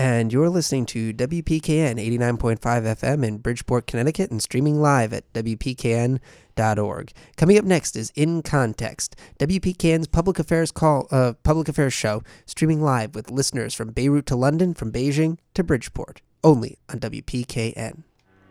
And you're listening to WPKN 89.5 FM in Bridgeport, Connecticut, and streaming live at WPKN.org. Coming up next is In Context, WPKN's public affairs show, streaming live with listeners from Beirut to London, from Beijing to Bridgeport, only on WPKN.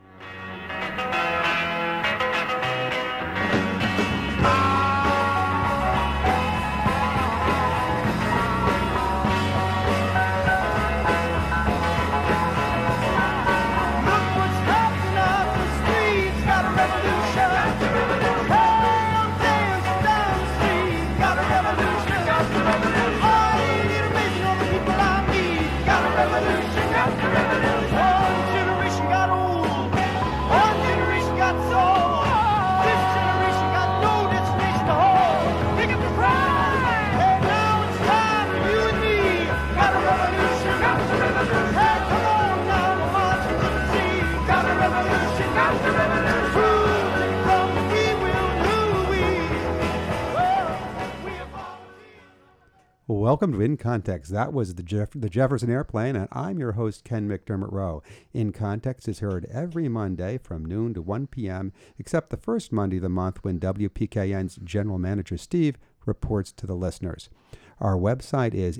Welcome to In Context. That was the Jefferson Airplane, and I'm your host, Ken McDermott Rowe. In Context is heard every Monday from noon to 1 p.m., except the first Monday of the month when WPKN's General Manager, Steve, reports to the listeners. Our website is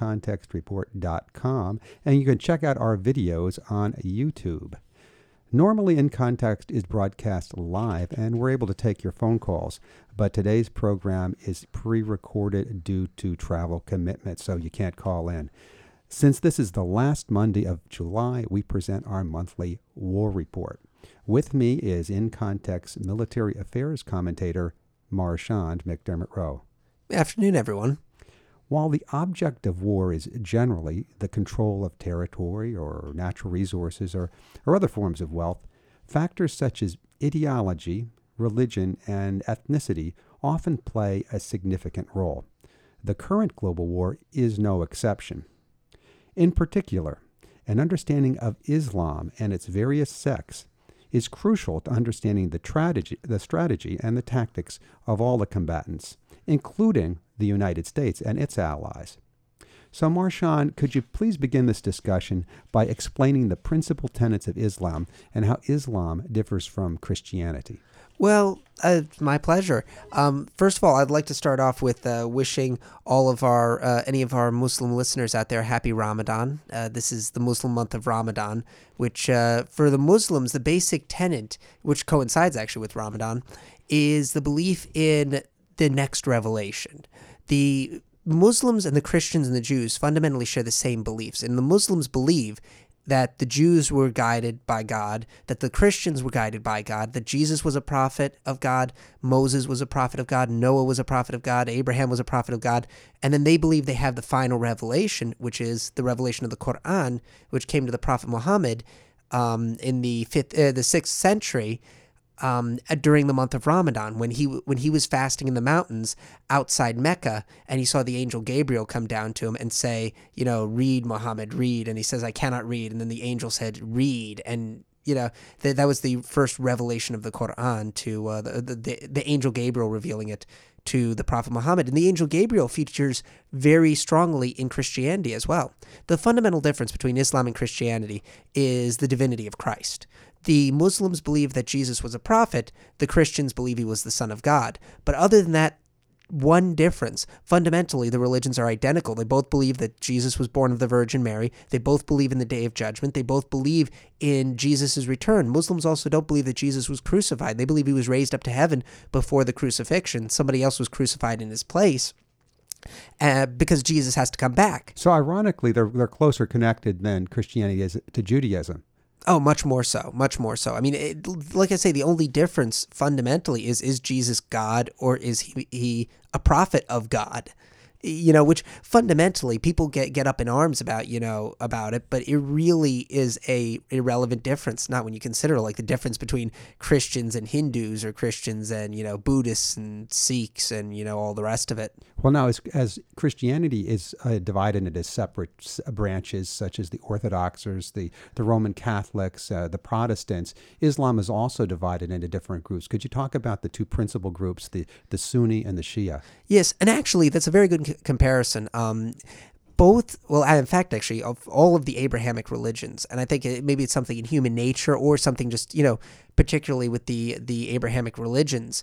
incontextreport.com, and you can check out our videos on YouTube. Normally, In Context is broadcast live, and we're able to take your phone calls. But today's program is pre-recorded due to travel commitments, so you can't call in. Since this is the last Monday of July, we present our monthly war report. With me is In Context military affairs commentator Marchand McDermott Rowe. Afternoon, everyone. While the object of war is generally the control of territory or natural resources or other forms of wealth, factors such as ideology, religion, and ethnicity often play a significant role. The current global war is no exception. In particular, an understanding of Islam and its various sects is crucial to understanding the strategy and the tactics of all the combatants, including the United States and its allies. So, Marchand, could you please begin this discussion by explaining the principal tenets of Islam and how Islam differs from Christianity? Well, my pleasure. First of all, I'd like to start off with wishing all of any of our Muslim listeners out there happy Ramadan. This is the Muslim month of Ramadan, which for the Muslims, the basic tenet, which coincides actually with Ramadan, is the belief in the next revelation. The Muslims and the Christians and the Jews fundamentally share the same beliefs, and the Muslims believe that the Jews were guided by God, that the Christians were guided by God, that Jesus was a prophet of God, Moses was a prophet of God, Noah was a prophet of God, Abraham was a prophet of God, and then they believe they have the final revelation, which is the revelation of the Quran, which came to the Prophet Muhammad in the 6th century, during the month of Ramadan, when he was fasting in the mountains outside Mecca, and he saw the angel Gabriel come down to him and say, read, Muhammad, read. And he says, I cannot read. And then the angel said, read. And, that was the first revelation of the Quran to the angel Gabriel revealing it to the Prophet Muhammad. And the angel Gabriel features very strongly in Christianity as well. The fundamental difference between Islam and Christianity is the divinity of Christ. The Muslims believe that Jesus was a prophet. The Christians believe he was the Son of God. But other than that one difference, fundamentally the religions are identical. They both believe that Jesus was born of the Virgin Mary. They both believe in the Day of Judgment. They both believe in Jesus' return. Muslims also don't believe that Jesus was crucified. They believe he was raised up to heaven before the crucifixion. Somebody else was crucified in his place. Because Jesus has to come back. So ironically, they're closer connected than Christianity is to Judaism. Oh, much more so, much more so. I mean, like I say, the only difference fundamentally is Jesus God, or is he a prophet of God? Which fundamentally people get up in arms about it, but it really is a irrelevant difference. Not when you consider like the difference between Christians and Hindus, or Christians and Buddhists and Sikhs and all the rest of it. Well, now as Christianity is divided into separate branches, such as the Orthodoxers, the Roman Catholics, the Protestants, Islam is also divided into different groups. Could you talk about the two principal groups, the Sunni and the Shia? Yes, and actually that's a very good comparison. both, well, in fact, actually, of all of the Abrahamic religions, and I think maybe it's something in human nature or something just, particularly with the Abrahamic religions,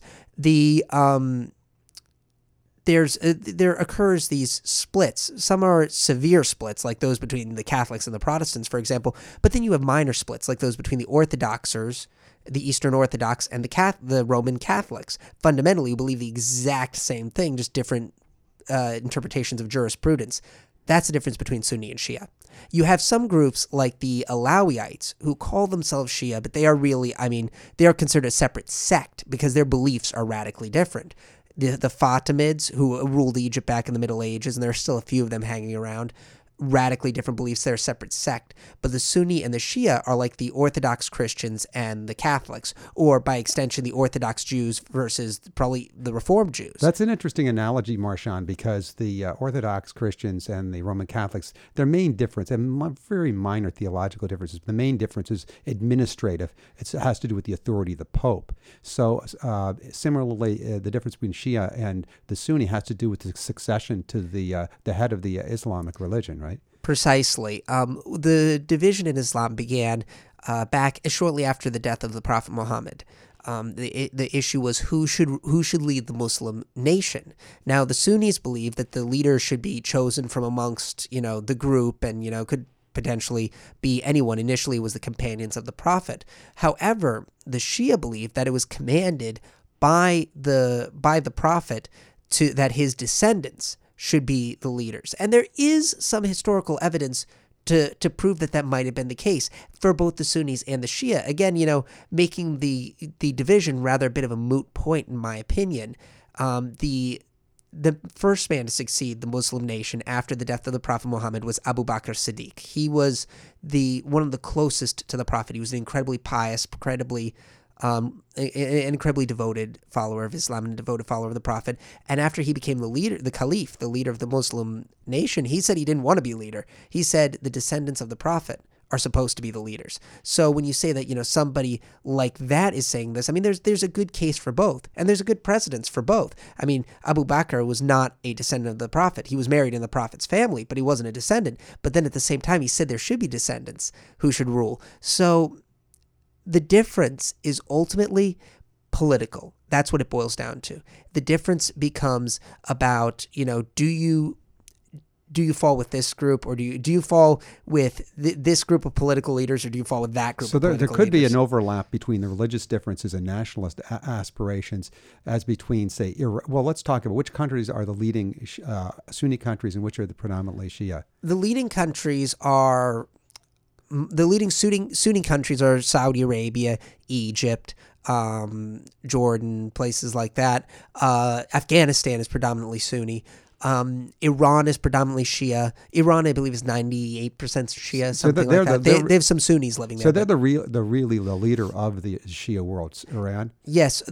there occurs these splits. Some are severe splits, like those between the Catholics and the Protestants, for example, but then you have minor splits, like those between the Orthodoxers, the Eastern Orthodox, and the Roman Catholics. Fundamentally, you believe the exact same thing, just different interpretations of jurisprudence. That's the difference between Sunni and Shia. You have some groups like the Alawites who call themselves Shia, but they are really, they are considered a separate sect because their beliefs are radically different. The Fatimids, who ruled Egypt back in the Middle Ages, and there are still a few of them hanging around, radically different beliefs. They're a separate sect. But the Sunni and the Shia are like the Orthodox Christians and the Catholics, or by extension, the Orthodox Jews versus probably the Reformed Jews. That's an interesting analogy, Marchand, because the Orthodox Christians and the Roman Catholics, their main difference, and very minor theological differences, the main difference is administrative. It has to do with the authority of the Pope. So similarly, the difference between Shia and the Sunni has to do with the succession to the head of the Islamic religion, right? Precisely. The division in Islam began back shortly after the death of the Prophet Muhammad. The issue was who should lead the Muslim nation. Now, the Sunnis believe that the leader should be chosen from amongst the group, and could potentially be anyone. Initially, it was the companions of the Prophet. However, the Shia believed that it was commanded by the Prophet that his descendants should be the leaders. And there is some historical evidence to prove that might have been the case for both the Sunnis and the Shia. Again, making the division rather a bit of a moot point, in my opinion. The first man to succeed the Muslim nation after the death of the Prophet Muhammad was Abu Bakr Siddiq. He was one of the closest to the Prophet. He was an incredibly pious, an incredibly devoted follower of Islam and a devoted follower of the Prophet. And after he became the Caliph, the leader of the Muslim nation, he said he didn't want to be leader. He said the descendants of the Prophet are supposed to be the leaders. So when you say that, somebody like that is saying this, there's a good case for both, and there's a good precedence for both. Abu Bakr was not a descendant of the Prophet. He was married in the Prophet's family, but he wasn't a descendant. But then at the same time, he said there should be descendants who should rule. So the difference is ultimately political. That's what it boils down to. The difference becomes about, do you fall with this group, or do you fall with this group of political leaders, or do you fall with that group of political leaders? So there could be an overlap between the religious differences and nationalist aspirations as between, say, let's talk about which countries are the leading Sunni countries and which are the predominantly Shia. The leading countries are... The leading Sunni countries are Saudi Arabia, Egypt, Jordan, places like that. Afghanistan is predominantly Sunni. Iran is predominantly Shia. Iran, I believe, is 98% Shia, something like that. They have some Sunnis living there. So they're really the leader of the Shia world, Iran? Yes.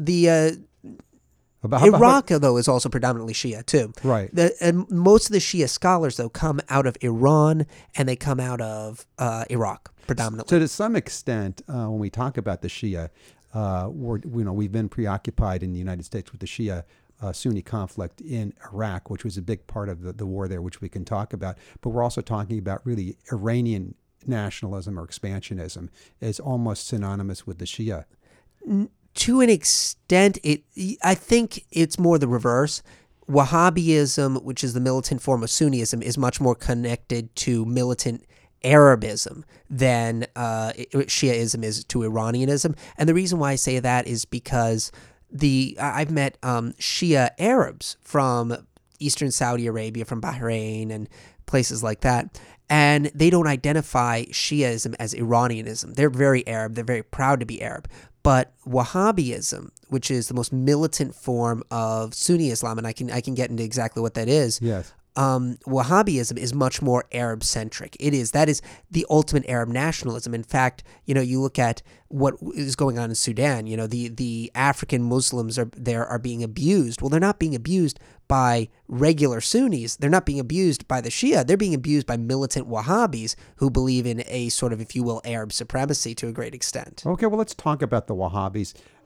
Iraq, though, is also predominantly Shia, too. Right. And most of the Shia scholars, though, come out of Iran, and they come out of Iraq, predominantly. So to some extent, when we talk about the Shia, we've been preoccupied in the United States with the Shia Sunni conflict in Iraq, which was a big part of the war there, which we can talk about. But we're also talking about really Iranian nationalism or expansionism is almost synonymous with the Shia. To an extent, I think it's more the reverse. Wahhabism, which is the militant form of Sunnism, is much more connected to militant Arabism than Shiaism is to Iranianism. And the reason why I say that is because I've met Shia Arabs from Eastern Saudi Arabia, from Bahrain and places like that, and they don't identify Shiaism as Iranianism. They're very Arab. They're very proud to be Arab. But Wahhabism, which is the most militant form of Sunni Islam, and I can get into exactly what that is. Yes. Wahhabism is much more Arab-centric. That is the ultimate Arab nationalism. In fact, you look at what is going on in Sudan. The African Muslims are being abused. Well, they're not being abused by regular Sunnis. They're not being abused by the Shia. They're being abused by militant Wahhabis who believe in a sort of, if you will, Arab supremacy to a great extent. Okay, well, let's talk about the Wahhabis.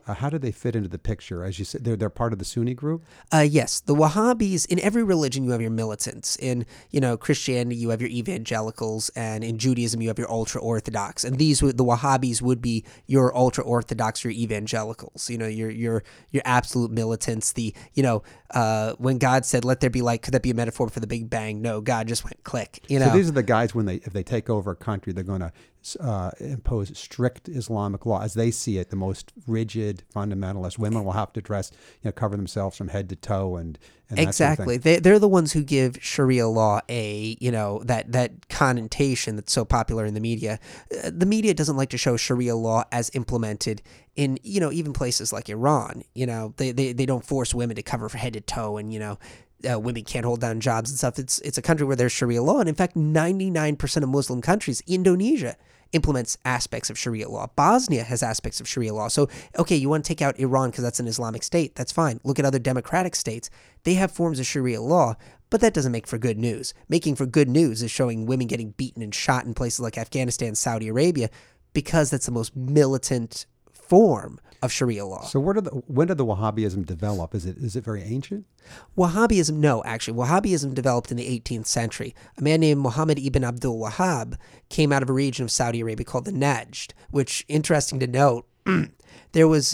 How do they fit into the picture? As you said, they're part of the Sunni group? Yes, the Wahhabis, in every religion you have your militants. In, Christianity you have your evangelicals, and in Judaism you have your ultra-Orthodox. And the Wahhabis would be your ultra-Orthodox, your evangelicals, your absolute militants. When God said, let there be light, could that be a metaphor for the Big Bang? No, God just went click, So these are the guys, if they take over a country, they're going to impose strict Islamic law as they see it, the most rigid fundamentalist. Women will have to dress, cover themselves from head to toe, and exactly. They're the ones who give Sharia law that connotation that's so popular in the media. The media doesn't like to show Sharia law as implemented in even places like Iran. They don't force women to cover from head to toe, and women can't hold down jobs and stuff. It's a country where there's Sharia law, and in fact, 99% of Muslim countries, Indonesia, implements aspects of Sharia law. Bosnia has aspects of Sharia law. So, okay, you want to take out Iran because that's an Islamic state. That's fine. Look at other democratic states. They have forms of Sharia law, but that doesn't make for good news. Making for good news is showing women getting beaten and shot in places like Afghanistan, Saudi Arabia, because that's the most militant form of Sharia law. So when did the Wahhabism develop? Is it very ancient? Wahhabism, no, actually. Wahhabism developed in the 18th century. A man named Muhammad ibn Abdul Wahhab came out of a region of Saudi Arabia called the Najd, which, interesting to note, there was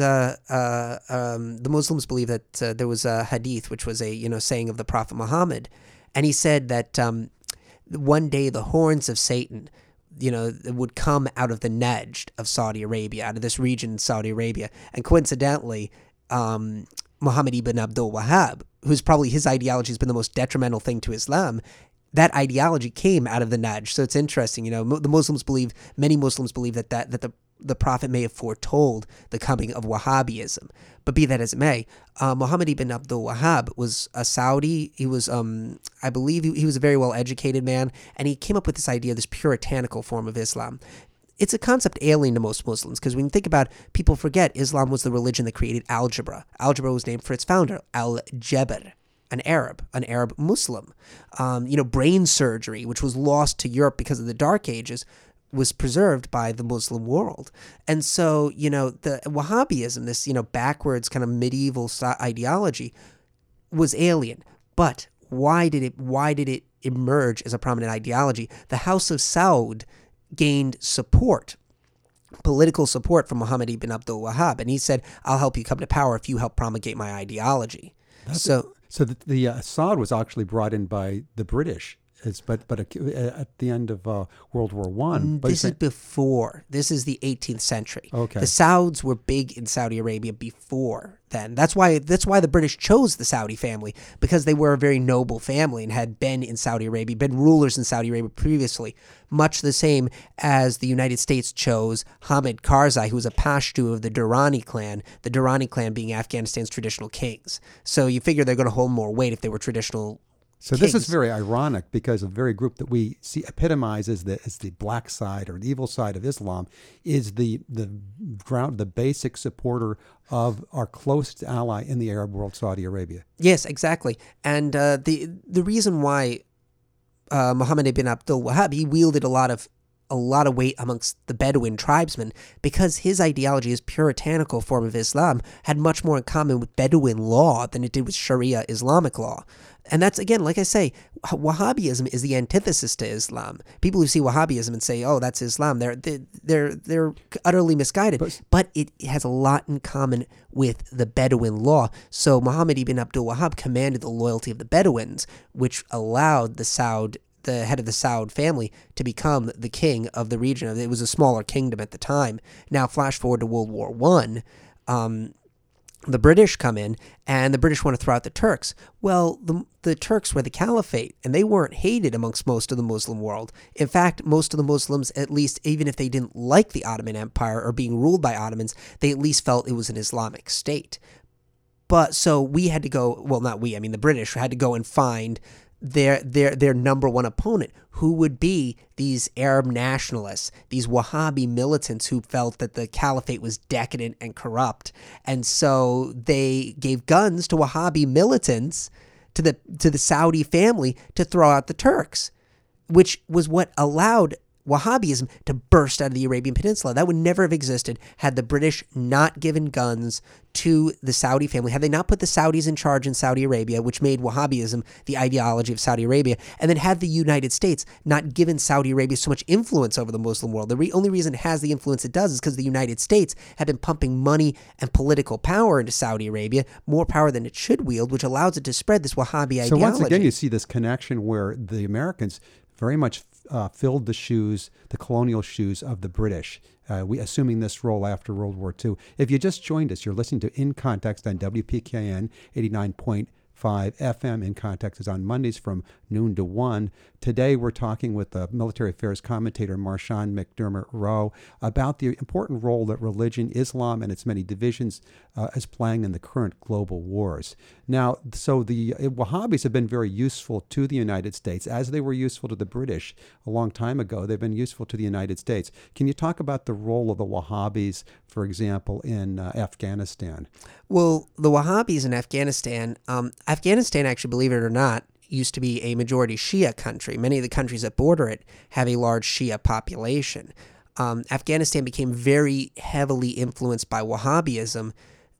the Muslims believe that there was a hadith, which was a saying of the Prophet Muhammad, and he said that one day the horns of Satan would come out of the Najd of Saudi Arabia, out of this region in Saudi Arabia. And coincidentally, Muhammad ibn Abdul Wahhab, who's probably his ideology has been the most detrimental thing to Islam, that ideology came out of the Najd. So it's interesting, many Muslims believe that the Prophet may have foretold the coming of Wahhabism. But be that as it may, Muhammad ibn Abdul Wahhab was a Saudi. He was, I believe, he was a very well-educated man, and he came up with this idea, this puritanical form of Islam. It's a concept alien to most Muslims, because when you think about it, people forget Islam was the religion that created algebra. Algebra was named for its founder, Al-Jabr, an Arab Muslim. Brain surgery, which was lost to Europe because of the Dark Ages, was preserved by the Muslim world. And so, the Wahhabism, this, backwards kind of medieval ideology, was alien. But why did it emerge as a prominent ideology? The House of Saud gained support, political support from Muhammad ibn Abdul Wahhab, and he said, I'll help you come to power if you help promulgate my ideology. So the Saud was actually brought in by the British. But at the end of World War I. This is before. This is the 18th century. Okay. The Sauds were big in Saudi Arabia before then. That's why the British chose the Saudi family, because they were a very noble family and had been in Saudi Arabia, been rulers in Saudi Arabia previously. Much the same as the United States chose Hamid Karzai, who was a Pashto of the Durrani clan being Afghanistan's traditional kings. So you figure they're going to hold more weight if they were traditional So kings. This is very ironic, because a very group that we see epitomized as the black side or the evil side of Islam is the basic supporter of our closest ally in the Arab world, Saudi Arabia. Yes, exactly. And the reason why Muhammad ibn Abdul Wahhab, he wielded a lot of weight amongst the Bedouin tribesmen, because his ideology, his puritanical form of Islam, had much more in common with Bedouin law than it did with Sharia Islamic law. And that's, again, like I say, Wahhabism is the antithesis to Islam. People who see Wahhabism and say, "Oh, that's Islam," they're utterly misguided. But it has a lot in common with the Bedouin law. So Muhammad ibn Abdul Wahhab commanded the loyalty of the Bedouins, which allowed the head of the Saud family to become the king of the region. It was a smaller kingdom at the time. Now, flash forward to World War I. The British come in, and the British want to throw out the Turks. Well, the Turks were the caliphate, and they weren't hated amongst most of the Muslim world. In fact, most of the Muslims, at least, even if they didn't like the Ottoman Empire or being ruled by Ottomans, they at least felt it was an Islamic state. But so we had to go, well, not we, I mean the British had to go and find their number one opponent, who would be these Arab nationalists, these Wahhabi militants who felt that the caliphate was decadent and corrupt. And so they gave guns to Wahhabi militants, to the Saudi family, to throw out the Turks, which was what allowed Wahhabism to burst out of the Arabian Peninsula. That would never have existed had the British not given guns to the Saudi family, had they not put the Saudis in charge in Saudi Arabia, which made Wahhabism the ideology of Saudi Arabia, and then had the United States not given Saudi Arabia so much influence over the Muslim world. The only reason it has the influence it does is because the United States had been pumping money and political power into Saudi Arabia, more power than it should wield, which allows it to spread this Wahhabi ideology. So once again, you see this connection where the Americans very much filled the colonial shoes of the British, assuming this role after World War II. If you just joined us, you're listening to In Context on WPKN 89.5 FM. In Context is on Mondays from noon to 1. Today we're talking with military affairs commentator Marshawn McDermott Rowe about the important role that religion, Islam, and its many divisions is playing in the current global wars. Now, so the Wahhabis have been very useful to the United States, as they were useful to the British a long time ago. They've been useful to the United States. Can you talk about the role of the Wahhabis, for example, in Afghanistan? Well, the Wahhabis in Afghanistan, Afghanistan, actually, believe it or not, used to be a majority Shia country. Many of the countries that border it have a large Shia population. Afghanistan became very heavily influenced by Wahhabism,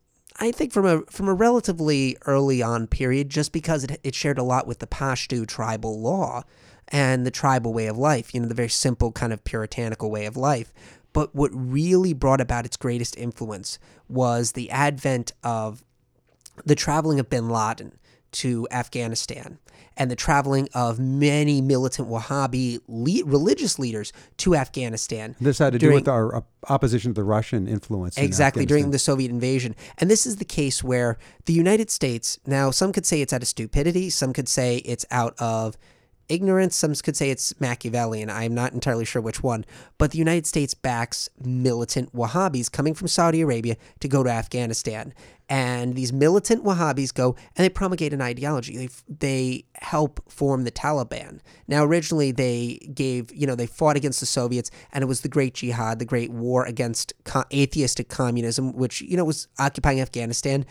I think from a relatively early on period, just because it shared a lot with the Pashto tribal law and the tribal way of life, the very simple kind of puritanical way of life. But what really brought about its greatest influence was the advent of the traveling of bin Laden to Afghanistan and the traveling of many militant Wahhabi religious leaders to Afghanistan. This had to do with our opposition to the Russian influence. Exactly, during the Soviet invasion. And this is the case where the United States, now some could say it's out of stupidity, some could say it's out of ignorance, some could say it's Machiavellian. I'm not entirely sure which one. But the United States backs militant Wahhabis coming from Saudi Arabia to go to Afghanistan. And these militant Wahhabis go and they promulgate an ideology. They help form the Taliban. Now, originally they fought against the Soviets, and it was the Great Jihad, the Great War against atheistic communism, which, was occupying Afghanistan.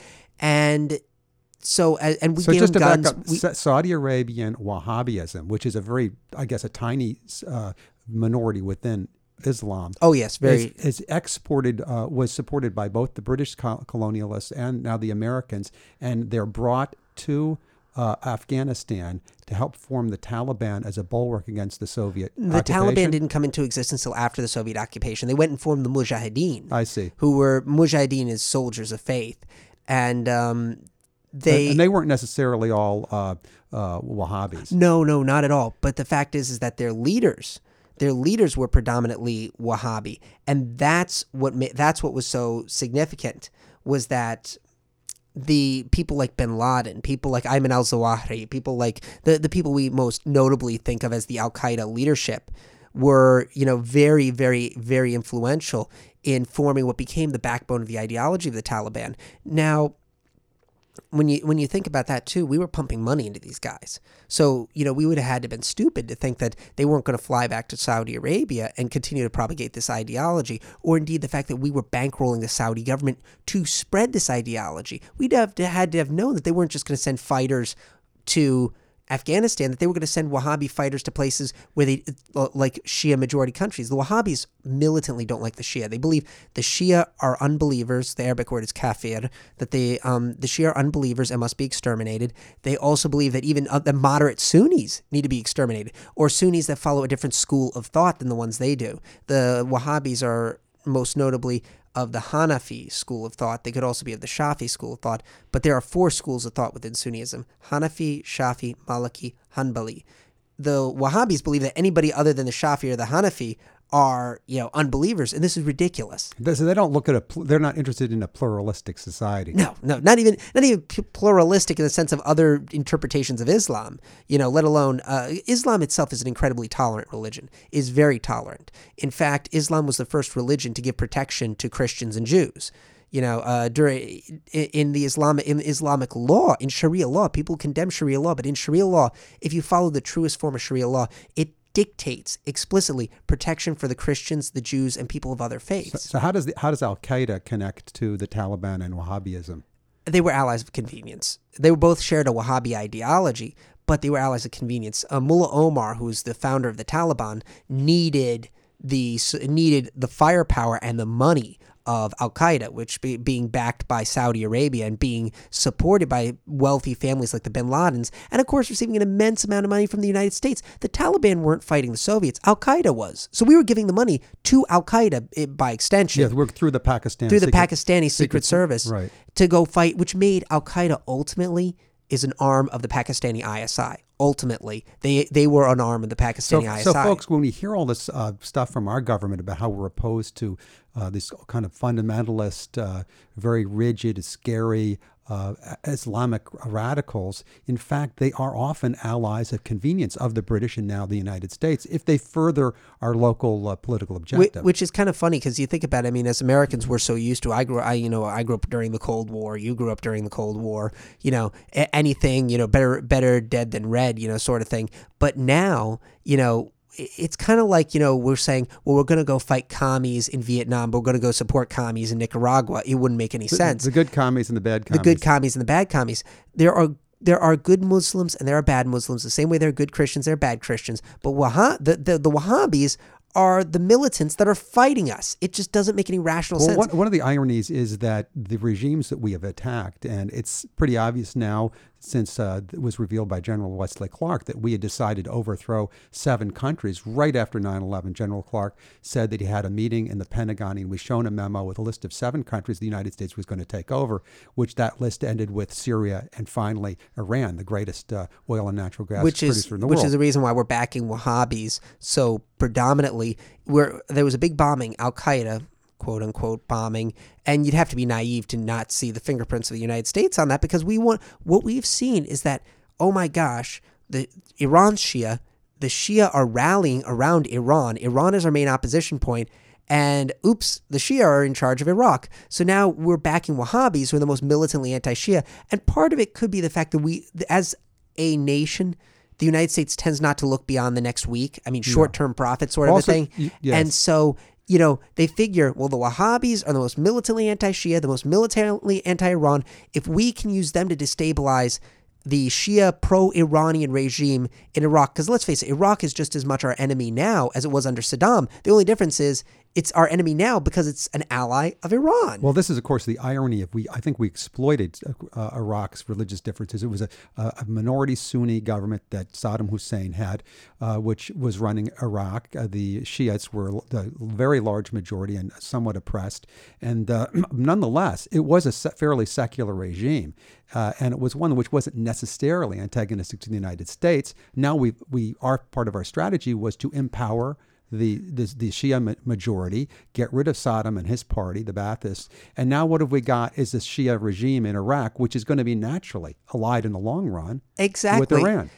And so gave just them to guns. Back up, Saudi Arabian Wahhabism, which is a tiny minority within Islam. Oh yes, very is exported was supported by both the British colonialists and now the Americans, and they're brought to Afghanistan to help form the Taliban as a bulwark against the Soviet occupation. Taliban didn't come into existence until after the Soviet occupation. They went and formed the Mujahideen. I see. Mujahideen is soldiers of faith, and they weren't necessarily all Wahhabis. No, not at all. But the fact is that their leaders were predominantly Wahhabi, and that's what was so significant, was that the people like bin Laden, people like Ayman al-Zawahiri, people like the people we most notably think of as the Al-Qaeda leadership were, very, very, very influential in forming what became the backbone of the ideology of the Taliban. Now, when you think about that too, we were pumping money into these guys. So, we would have had to have been stupid to think that they weren't going to fly back to Saudi Arabia and continue to propagate this ideology, or indeed the fact that we were bankrolling the Saudi government to spread this ideology. We'd had to have known that they weren't just going to send fighters to Afghanistan, that they were going to send Wahhabi fighters to places where they, like Shia majority countries. The Wahhabis militantly don't like the Shia. They believe the Shia are unbelievers. The Arabic word is kafir, that the Shia are unbelievers and must be exterminated. They also believe that even the moderate Sunnis need to be exterminated, or Sunnis that follow a different school of thought than the ones they do. The Wahhabis are most notably of the Hanafi school of thought. They could also be of the Shafi school of thought, but there are 4 schools of thought within Sunnism: Hanafi, Shafi, Maliki, Hanbali. The Wahhabis believe that anybody other than the Shafi or the Hanafi are, unbelievers, and this is ridiculous. So they don't look at they're not interested in a pluralistic society. No, not even pluralistic in the sense of other interpretations of Islam, let alone, Islam itself is an incredibly tolerant religion, is very tolerant. In fact, Islam was the first religion to give protection to Christians and Jews. In Islamic law, in Sharia law, people condemn Sharia law, but in Sharia law, if you follow the truest form of Sharia law, it dictates explicitly protection for the Christians, the Jews, and people of other faiths. So how does Al-Qaeda connect to the Taliban and Wahhabism? They were allies of convenience. They were both shared a Wahhabi ideology, but they were allies of convenience. Mullah Omar, who's the founder of the Taliban, needed the firepower and the money of Al-Qaeda, which being backed by Saudi Arabia and being supported by wealthy families like the Bin Ladens, and of course receiving an immense amount of money from the United States. The Taliban weren't fighting the Soviets. Al-Qaeda was. So we were giving the money to Al-Qaeda by extension. Yeah, we're through the Pakistani Secret Service right. to go fight, which made Al-Qaeda ultimately is an arm of the Pakistani ISI. Ultimately, they were an arm of the Pakistani ISI. So, folks, when we hear all this stuff from our government about how we're opposed to this kind of fundamentalist, very rigid, scary Islamic radicals, in fact, they are often allies of convenience of the British and now the United States if they further our local political objective. Which is kind of funny because you think about it. I mean, as Americans, we're so used to. I grew up during the Cold War. You grew up during the Cold War. Anything, better dead than red, sort of thing. But now, it's kind of like, we're saying, well, we're going to go fight commies in Vietnam, but we're going to go support commies in Nicaragua. It wouldn't make any sense. The good commies and the bad commies. The good commies and the bad commies. There are good Muslims and there are bad Muslims. The same way there are good Christians, there are bad Christians. But the Wahhabis are the militants that are fighting us. It just doesn't make any rational sense. One of the ironies is that the regimes that we have attacked, and it's pretty obvious now since it was revealed by General Wesley Clark that we had decided to overthrow 7 countries right after 9/11. General Clark said that he had a meeting in the Pentagon and was shown a memo with a list of 7 countries the United States was going to take over, which that list ended with Syria and finally Iran, the greatest oil and natural gas producer in the world. Which is the reason why we're backing Wahhabis so predominantly. There was a big bombing, Al-Qaeda, quote unquote bombing, and you'd have to be naive to not see the fingerprints of the United States on that, because what we've seen is that, oh my gosh, the Shia are rallying around Iran. Iran is our main opposition point, and oops, the Shia are in charge of Iraq. So now we're backing Wahhabis, who are the most militantly anti-Shia, and part of it could be the fact that we, as a nation, the United States tends not to look beyond the next week. I mean, short-term profit sort of a thing. Yes. And so, they figure, well, the Wahhabis are the most militantly anti-Shia, the most militantly anti-Iran. If we can use them to destabilize the Shia pro-Iranian regime in Iraq, because let's face it, Iraq is just as much our enemy now as it was under Saddam. The only difference is it's our enemy now because it's an ally of Iran. Well, this is, of course, the irony of I think we exploited Iraq's religious differences. It was a minority Sunni government that Saddam Hussein had, which was running Iraq. The Shiites were the very large majority and somewhat oppressed. And nonetheless, it was a fairly secular regime. And it was one which wasn't necessarily antagonistic to the United States. Now our part of our strategy was to empower the Shia majority, get rid of Saddam and his party, the Baathists, and now what have we got is this Shia regime in Iraq, which is going to be naturally allied in the long run with Iran.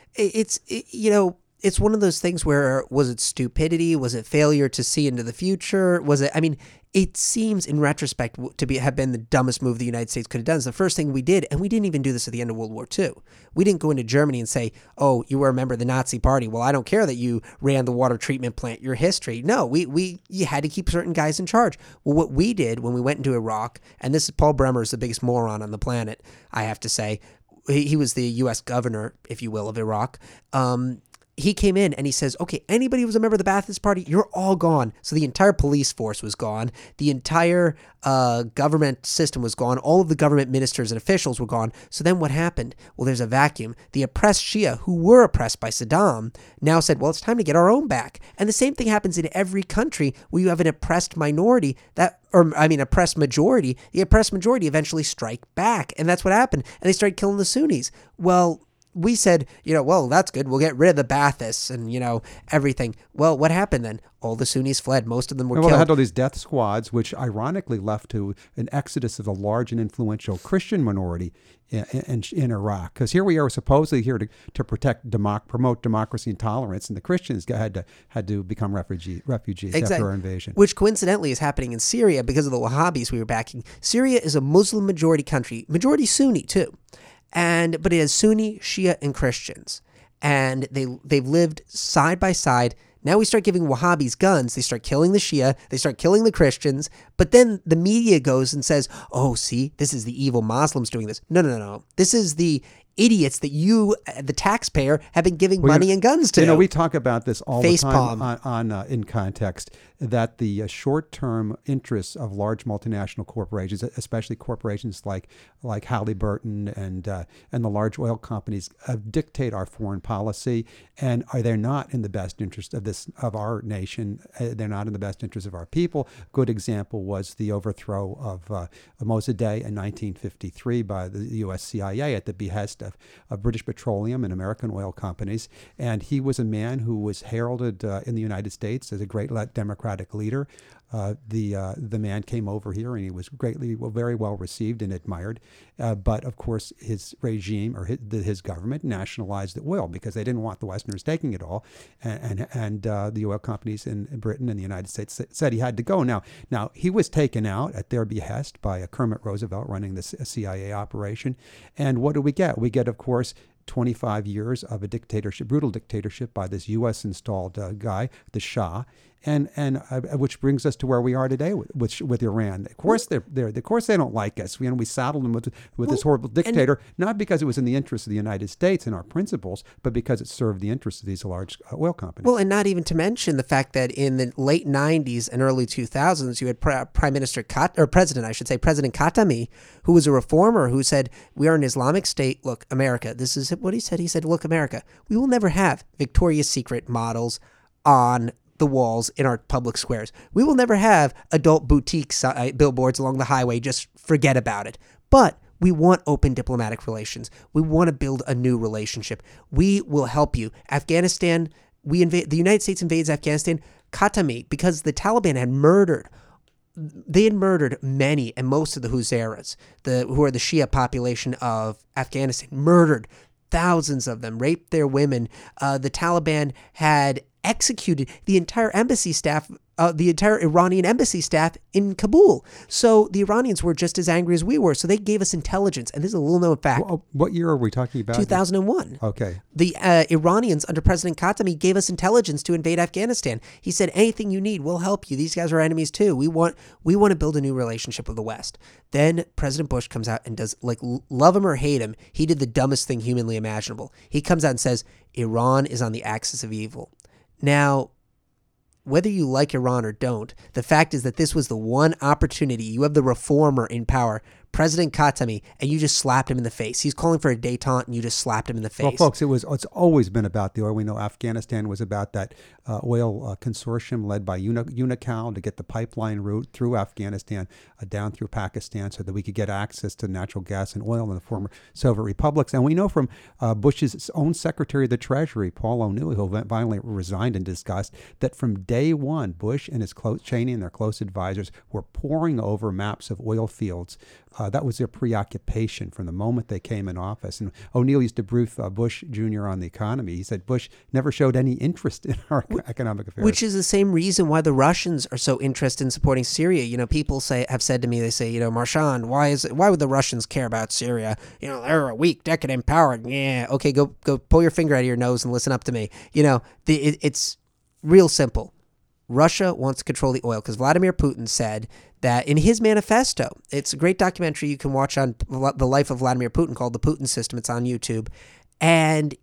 It's one of those things where, was it stupidity? Was it failure to see into the future? It seems in retrospect to have been the dumbest move the United States could have done. It's the first thing we did, and we didn't even do this at the end of World War II. We didn't go into Germany and say, oh, you were a member of the Nazi party. Well, I don't care that you ran the water treatment plant, your history. No, you had to keep certain guys in charge. Well, what we did when we went into Iraq, and this is Paul Bremer is the biggest moron on the planet, I have to say. He was the U.S. governor, if you will, of Iraq. He came in and he says, okay, anybody who was a member of the Ba'athist Party, you're all gone. So the entire police force was gone. The entire government system was gone. All of the government ministers and officials were gone. So then what happened? Well, there's a vacuum. The oppressed Shia, who were oppressed by Saddam, now said, well, it's time to get our own back. And the same thing happens in every country where you have an oppressed minority oppressed majority. The oppressed majority eventually strike back. And that's what happened. And they started killing the Sunnis. Well, we said, well, that's good. We'll get rid of the Baathists and, everything. Well, what happened then? All the Sunnis fled. Most of them were killed. Well, they had all these death squads, which ironically left to an exodus of the large and influential Christian minority in Iraq. Because here we are supposedly here to promote democracy and tolerance, and the Christians had to become refugees after our invasion. Which coincidentally is happening in Syria because of the Wahhabis we were backing. Syria is a Muslim majority country, majority Sunni too. But it has Sunni, Shia, and Christians. And they've lived side by side. Now we start giving Wahhabis guns. They start killing the Shia. They start killing the Christians. But then the media goes and says, oh, see, this is the evil Muslims doing this. No. This is the idiots that you, the taxpayer, have been giving money and guns to. We talk about this all the time Facepalm. in context, that the short-term interests of large multinational corporations, especially corporations like Halliburton and the large oil companies, dictate our foreign policy, and they're not in the best interest of our nation. They're not in the best interest of our people. Good example was the overthrow of Mossadegh in 1953 by the U.S. CIA at the behest of British Petroleum and American oil companies. And he was a man who was heralded in the United States as a great democratic leader. The man came over here and he was very well received and admired. But of course, his regime or his government nationalized the oil because they didn't want the Westerners taking it all. And the oil companies in Britain and the United States said he had to go. Now he was taken out at their behest by Kermit Roosevelt running the CIA operation. And what do we get? We get, of course, 25 years of a dictatorship, brutal dictatorship by this U.S. installed guy, the Shah, and which brings us to where we are today with Iran. Of course, they don't like us. We saddled them with this horrible dictator, not because it was in the interest of the United States and our principles, but because it served the interests of these large oil companies. Well, and not even to mention the fact that in the late 90s and early 2000s, you had President Khatami, who was a reformer, who said, we are an Islamic state. Look, America, this is what he said. He said, look, America, we will never have Victoria's Secret models on the walls in our public squares. We will never have adult boutique billboards along the highway. Just forget about it. But we want open diplomatic relations. We want to build a new relationship. We will help you. Afghanistan, the United States invades Afghanistan. Khatami, because the Taliban had murdered many and most of the Hazaras, who are the Shia population of Afghanistan, murdered thousands of them, raped their women. The Taliban had executed the entire embassy staff, the entire Iranian embassy staff in Kabul. So the Iranians were just as angry as we were. So they gave us intelligence. And this is a little known fact. What year are we talking about? 2001. Okay. The Iranians under President Khatami gave us intelligence to invade Afghanistan. He said, anything you need, we'll help you. These guys are enemies too. We want to build a new relationship with the West. Then President Bush comes out and does, like, love him or hate him, he did the dumbest thing humanly imaginable. He comes out and says, Iran is on the axis of evil. Now, whether you like Iran or don't, the fact is that this was the one opportunity. You have the reformer in power, President Khatami, and you just slapped him in the face. He's calling for a détente, and you just slapped him in the face. Well, folks, it's always been about the oil. We know Afghanistan was about that oil consortium led by Unocal to get the pipeline route through Afghanistan down through Pakistan so that we could get access to natural gas and oil in the former Soviet republics. And we know from Bush's own Secretary of the Treasury, Paul O'Neill, who finally resigned in disgust, that from day one, Bush and Cheney and their close advisors were poring over maps of oil fields. That was their preoccupation from the moment they came in office. And O'Neill used to brief Bush Jr. on the economy. He said Bush never showed any interest in our economic affairs. Which is the same reason why the Russians are so interested in supporting Syria. You know, people have said to me, they say, Marchand, why would the Russians care about Syria? They're a weak, decadent power. Yeah, okay, go pull your finger out of your nose and listen up to me. It's real simple. Russia wants to control the oil because Vladimir Putin said that in his manifesto. It's a great documentary you can watch on the life of Vladimir Putin called The Putin System. It's on YouTube. And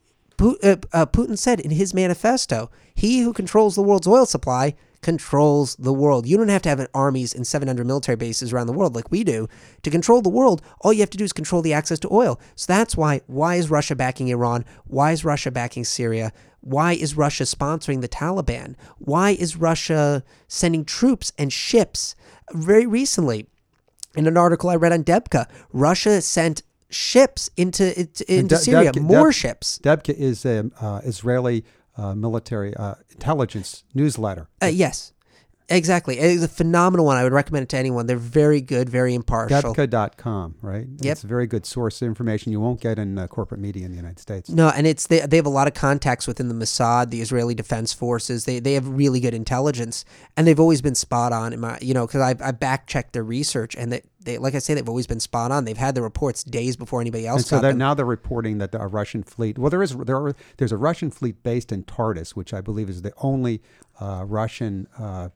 Putin said in his manifesto, he who controls the world's oil supply controls the world. You don't have to have armies and 700 military bases around the world like we do. To control the world, all you have to do is control the access to oil. So that's why is Russia backing Iran? Why is Russia backing Syria? Why is Russia sponsoring the Taliban? Why is Russia sending troops and ships? Very recently, in an article I read on Debka, Russia sent ships into Syria, more ships. Debka is an Israeli military intelligence newsletter. Yes, exactly. It's a phenomenal one. I would recommend it to anyone. They're very good, very impartial. Debka.com, right? Yep. It's a very good source of information you won't get in corporate media in the United States. No, and they have a lot of contacts within the Mossad, the Israeli Defense Forces. They have really good intelligence, and they've always been spot on. Because I back-checked their research, and they, like I say, they've always been spot on. They've had the reports days before anybody else. And so now they're reporting that a Russian fleet. Well, there's a Russian fleet based in Tartus, which I believe is the only Russian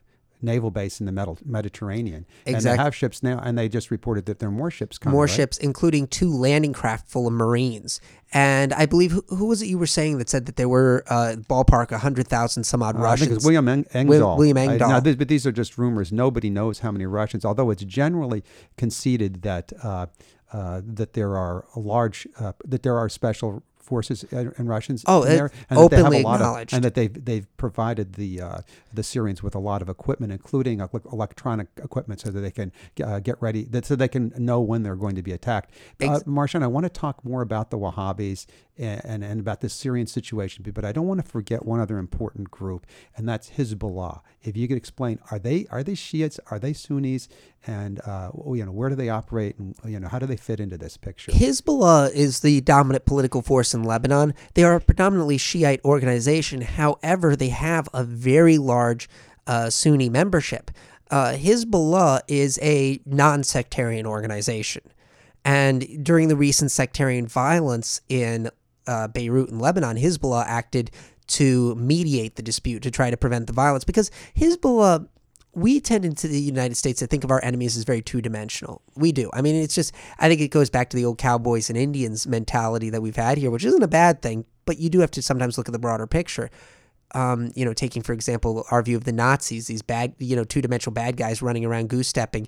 naval base in the Mediterranean. Exactly. And they have ships now, and they just reported that there are more ships coming. More right? ships, including 2 landing craft full of Marines. And I believe, who was it you were saying that said that there were ballpark 100,000 some odd I Russians? think it's William Engdahl. William Engdahl. But these are just rumors. Nobody knows how many Russians, although it's generally conceded that that there are special forces and Russians in there, and that they have a lot acknowledged. and that they've provided the Syrians with a lot of equipment, including electronic equipment, so that they can get ready, so they can know when they're going to be attacked. Marshawn, I want to talk more about the Wahhabis and about this Syrian situation, but I don't want to forget one other important group, and that's Hezbollah. If you could explain, are they Shiites? Are they Sunnis? And where do they operate? And how do they fit into this picture? Hezbollah is the dominant political force in Lebanon. They are a predominantly Shiite organization. However, they have a very large Sunni membership. Hezbollah is a non-sectarian organization. And during the recent sectarian violence in Beirut and Lebanon, Hezbollah acted to mediate the dispute, to try to prevent the violence. Because Hezbollah, we tend in the United States to think of our enemies as very two-dimensional. We do. I mean, it's just, I think it goes back to the old cowboys and Indians mentality that we've had here, which isn't a bad thing, but you do have to sometimes look at the broader picture. Taking, for example, our view of the Nazis, these bad, two-dimensional bad guys running around goose-stepping,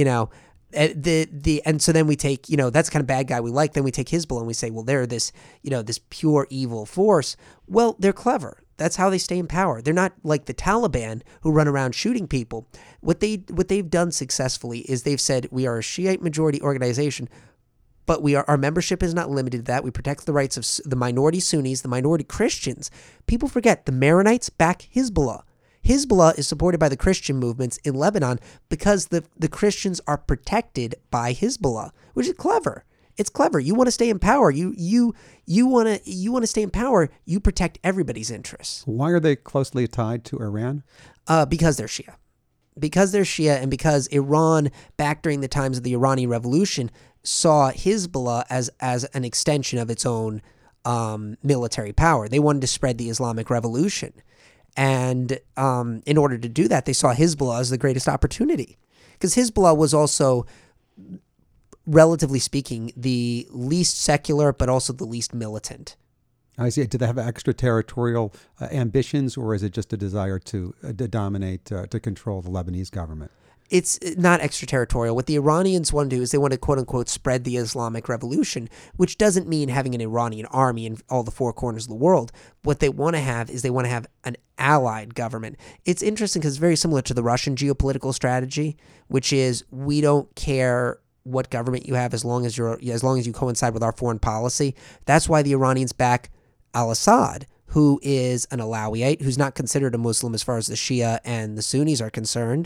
and so then we take, that's the kind of bad guy we like. Then we take Hezbollah and we say, well, they're this, this pure evil force. Well, they're clever. That's how they stay in power. They're not like the Taliban who run around shooting people. What they've done successfully is they've said, we are a Shiite majority organization, but our membership is not limited to that. We protect the rights of the minority Sunnis, the minority Christians. People forget the Maronites back Hezbollah. Hezbollah is supported by the Christian movements in Lebanon because the Christians are protected by Hezbollah, which is clever. It's clever. You want to stay in power. You want to stay in power. You protect everybody's interests. Why are they closely tied to Iran? Because they're Shia. Because they're Shia, and because Iran, back during the times of the Iranian Revolution, saw Hezbollah as an extension of its own military power. They wanted to spread the Islamic Revolution. And in order to do that, they saw Hezbollah as the greatest opportunity. Because Hezbollah was also, relatively speaking, the least secular, but also the least militant. I see. Do they have extraterritorial ambitions, or is it just a desire to dominate, to control the Lebanese government? It's not extraterritorial. What the Iranians want to do is they want to, quote unquote, spread the Islamic Revolution, which doesn't mean having an Iranian army in all the four corners of the world. What they want to have is they want to have an allied government. It's interesting because it's very similar to the Russian geopolitical strategy, which is we don't care what government you have as long as you coincide with our foreign policy. That's why the Iranians back al-Assad, who is an Alawite, who's not considered a Muslim as far as the Shia and the Sunnis are concerned.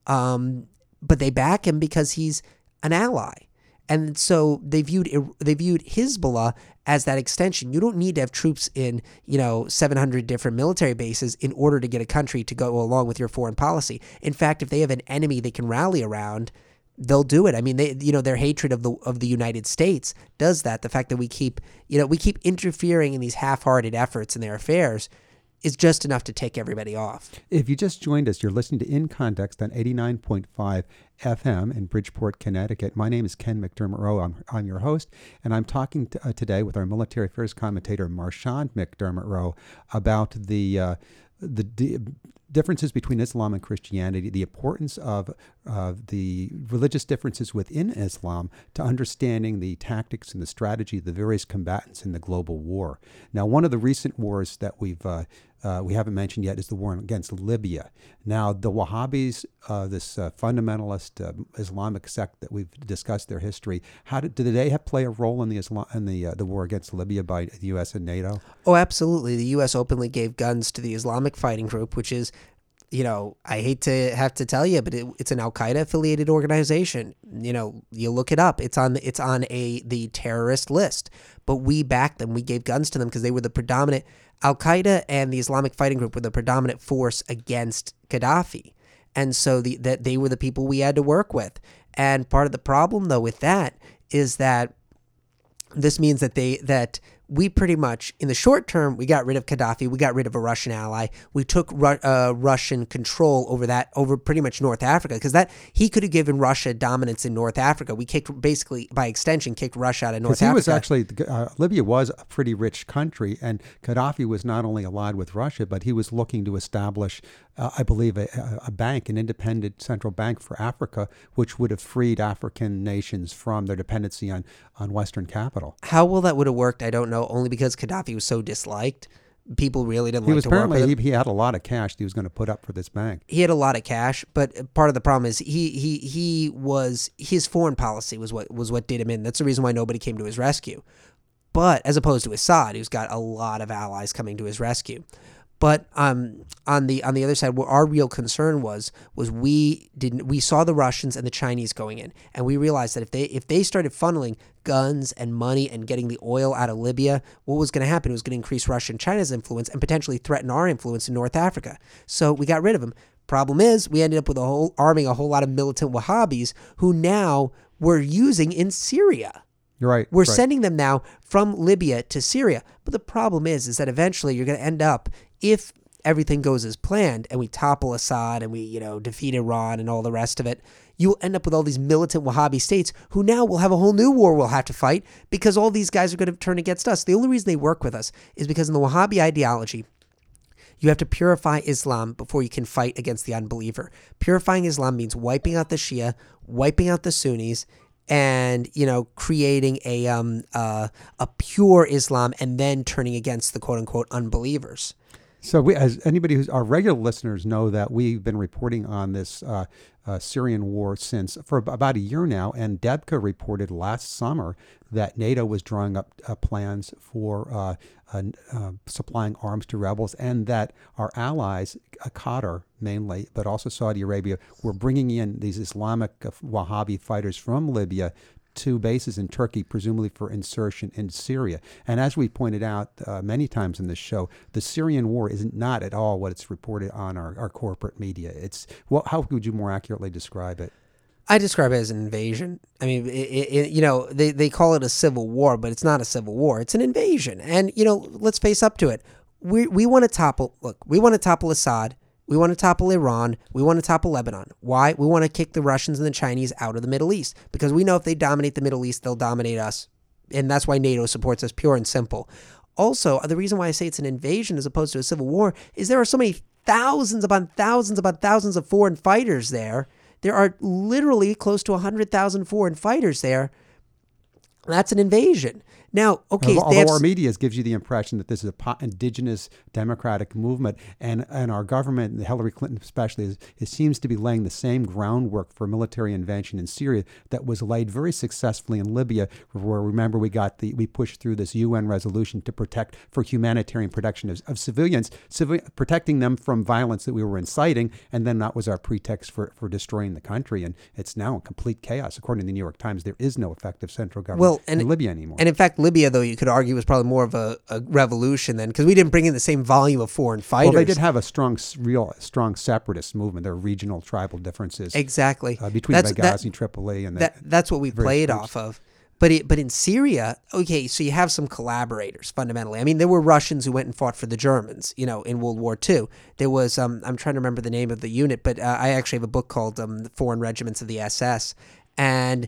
But they back him because he's an ally. And so they viewed Hezbollah as that extension. You don't need to have troops in, 700 different military bases in order to get a country to go along with your foreign policy. In fact, if they have an enemy they can rally around, they'll do it. I mean, their hatred of the United States does that. The fact that we keep interfering in these half-hearted efforts in their affairs is just enough to take everybody off. If you just joined us, you're listening to In Context on 89.5 FM in Bridgeport, Connecticut. My name is Ken McDermott Rowe. I'm your host, and I'm talking today with our military affairs commentator, Marshawn McDermott Rowe, about the differences between Islam and Christianity, the importance of the religious differences within Islam to understanding the tactics and the strategy of the various combatants in the global war. Now, one of the recent wars that we haven't mentioned yet is the war against Libya. Now, the Wahhabis, this fundamentalist Islamic sect that we've discussed their history, did they play a role in the war against Libya by the U.S. and NATO? Oh, absolutely. The U.S. openly gave guns to the Islamic Fighting Group, which is, I hate to have to tell you, but it's an Al-Qaeda affiliated organization. You look it up. It's on the terrorist list. But we backed them. We gave guns to them because they were the predominant. Al-Qaeda and the Islamic Fighting Group were the predominant force against Gaddafi. And so that they were the people we had to work with. And part of the problem, though, with that is that this means that we pretty much, in the short term, we got rid of Gaddafi. We got rid of a Russian ally. We took Russian control over pretty much North Africa, because he could have given Russia dominance in North Africa. We basically, by extension, kicked Russia out of North Africa. Because he was actually, Libya was a pretty rich country, and Gaddafi was not only allied with Russia, but he was looking to establish, I believe, a bank, an independent central bank for Africa, which would have freed African nations from their dependency on Western capital. How well that would have worked, I don't know, only because Gaddafi was so disliked. People really didn't like to work with him. He had a lot of cash that he was going to put up for this bank. He had a lot of cash, but part of the problem is his foreign policy was what did him in. That's the reason why nobody came to his rescue. But as opposed to Assad, who's got a lot of allies coming to his rescue. But on the other side, what our real concern was we saw the Russians and the Chinese going in, and we realized that if they started funneling guns and money and getting the oil out of Libya, what was going to happen? It was going to increase Russia and China's influence and potentially threaten our influence in North Africa. So we got rid of them. Problem is, we ended up with arming a whole lot of militant Wahhabis who now we're using in Syria. You're right. We're sending them now from Libya to Syria. But the problem is that eventually you're going to end up, if everything goes as planned and we topple Assad and we, defeat Iran and all the rest of it, you'll end up with all these militant Wahhabi states who now will have a whole new war we'll have to fight because all these guys are going to turn against us. The only reason they work with us is because in the Wahhabi ideology, you have to purify Islam before you can fight against the unbeliever. Purifying Islam means wiping out the Shia, wiping out the Sunnis, and creating a pure Islam and then turning against the quote unquote unbelievers. So as anybody who's our regular listeners know, that we've been reporting on this Syrian war for about a year now, and Debka reported last summer that NATO was drawing up plans for supplying arms to rebels, and that our allies, Qatar mainly, but also Saudi Arabia, were bringing in these Islamic Wahhabi fighters from Libya to bases in Turkey, presumably for insertion in Syria. And as we pointed out many times in this show, the Syrian war is not at all what it's reported on our corporate media. How would you more accurately describe it? I describe it as an invasion. I mean, they call it a civil war, but it's not a civil war. It's an invasion. And, let's face up to it. We want to topple Assad. We want to topple Iran. We want to topple Lebanon. Why? We want to kick the Russians and the Chinese out of the Middle East, because we know if they dominate the Middle East, they'll dominate us. And that's why NATO supports us, pure and simple. Also, the reason why I say it's an invasion as opposed to a civil war is there are so many thousands upon thousands of foreign fighters there. There are literally close to 100,000 foreign fighters there. That's an invasion. Now, okay. Although our media gives you the impression that this is a indigenous democratic movement, and our government, Hillary Clinton especially, it seems to be laying the same groundwork for military intervention in Syria that was laid very successfully in Libya, where, remember, we pushed through this UN resolution for humanitarian protection of civilians, protecting them from violence that we were inciting, and then that was our pretext for destroying the country. And it's now in complete chaos. According to the New York Times, there is no effective central government in Libya anymore. And in fact, Libya, though, you could argue was probably more of a revolution then, because we didn't bring in the same volume of foreign fighters. Well, they did have a strong separatist movement. There are regional tribal differences. Exactly. Between Benghazi and Tripoli. And that's what we played off of. But in Syria, okay, so you have some collaborators, fundamentally. I mean, there were Russians who went and fought for the Germans, in World War II. There was, I'm trying to remember the name of the unit, but I actually have a book called The Foreign Regiments of the SS. And,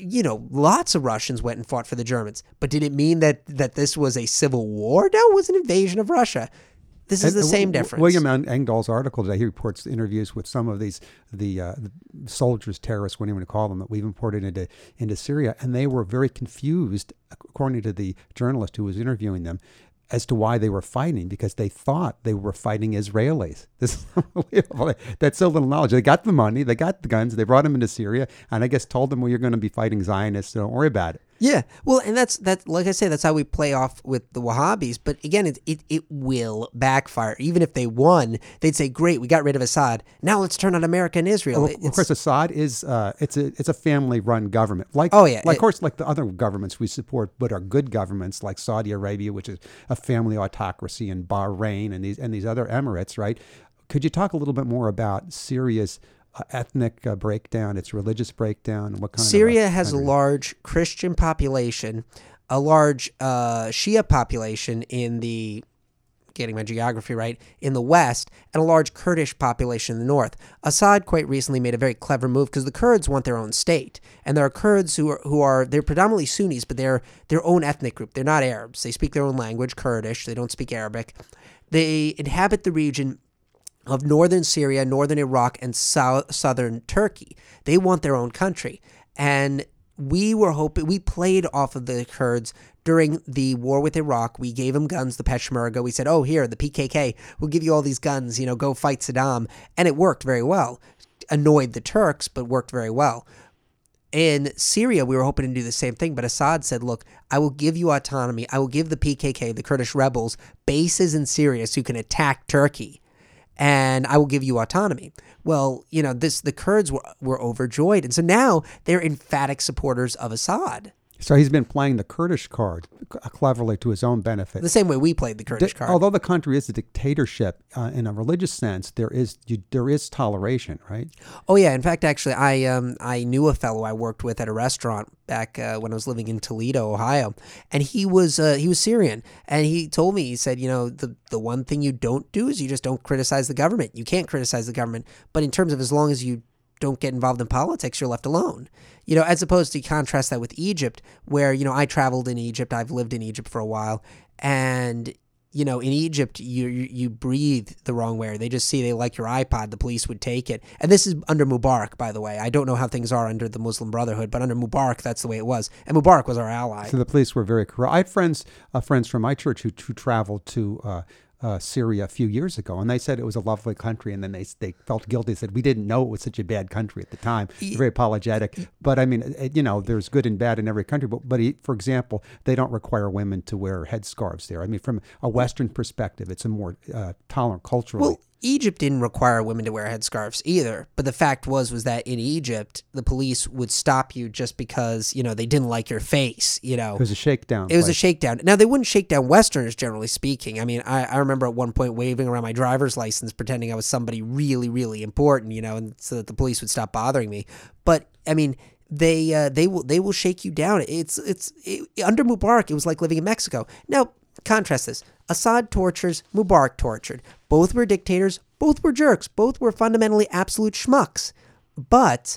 lots of Russians went and fought for the Germans. But did it mean that this was a civil war? No, it was an invasion of Russia. This is the same difference. William Engdahl's article today, he reports interviews with some of the soldiers, terrorists, whatever you want to call them, that we've imported into Syria. And they were very confused, according to the journalist who was interviewing them, as to why they were fighting, because they thought they were fighting Israelis. This is unbelievable. That's so little knowledge. They got the money, they got the guns, they brought them into Syria, and I guess told them, well, you're going to be fighting Zionists, so don't worry about it. Yeah, well, and that's like I say, that's how we play off with the Wahhabis. But again, it will backfire. Even if they won, they'd say, "Great, we got rid of Assad. Now let's turn on America and Israel." Well, of course, Assad is it's a family-run government. Of course, like the other governments we support, but are good governments like Saudi Arabia, which is a family autocracy, and Bahrain and these other emirates, right? Could you talk a little bit more about Syria's ethnic breakdown, its religious breakdown? What kind Syria has a large Christian population. a large Shia population in the, getting my geography right, in the west, and a large Kurdish population in the north. Assad quite recently made a very clever move because the Kurds want their own state, and there are Kurds they're predominantly Sunnis, but they're their own ethnic group. They're not Arabs. They speak their own language, Kurdish. They don't speak Arabic. They inhabit the region of northern Syria, northern Iraq, and southern Turkey. They want their own country, and we played off of the Kurds during the war with Iraq. We gave them guns, the Peshmerga. We said, oh, here, the PKK, we'll give you all these guns, go fight Saddam. And it worked very well. Annoyed the Turks, but worked very well. In Syria, we were hoping to do the same thing, but Assad said, look, I will give you autonomy. I will give the PKK, the Kurdish rebels, bases in Syria so you can attack Turkey, and I will give you autonomy. Well, the Kurds were overjoyed, and so now they're emphatic supporters of Assad. So he's been playing the Kurdish card cleverly to his own benefit. The same way we played the Kurdish card. Although the country is a dictatorship, in a religious sense, there is toleration, right? Oh yeah. In fact, actually, I knew a fellow I worked with at a restaurant back when I was living in Toledo, Ohio, and he was Syrian, and he told me, he said, the one thing you don't do is you just don't criticize the government. You can't criticize the government, but in terms of as long as you don't get involved in politics, you're left alone. As opposed to contrast that with Egypt, where, I traveled in Egypt. I've lived in Egypt for a while. And, in Egypt, you breathe the wrong way. They just see they like your iPod. The police would take it. And this is under Mubarak, by the way. I don't know how things are under the Muslim Brotherhood, but under Mubarak, that's the way it was. And Mubarak was our ally. So the police were very corrupt. I had friends from my church who traveled to Syria a few years ago, and they said it was a lovely country, and then they felt guilty. They said, we didn't know it was such a bad country at the time. Very apologetic. But I mean, there's good and bad in every country. But for example, they don't require women to wear headscarves there. I mean, from a Western perspective, it's a more tolerant culturally. Well, Egypt didn't require women to wear headscarves either. But the fact was that in Egypt, the police would stop you just because, they didn't like your face, It was a shakedown. It was a shakedown. Now, they wouldn't shake down Westerners, generally speaking. I mean, I remember at one point waving around my driver's license, pretending I was somebody really, really important, and so that the police would stop bothering me. But, I mean, they will shake you down. It's under Mubarak, it was like living in Mexico. Now, contrast this. Assad tortures, Mubarak tortured. Both were dictators. Both were jerks. Both were fundamentally absolute schmucks. But,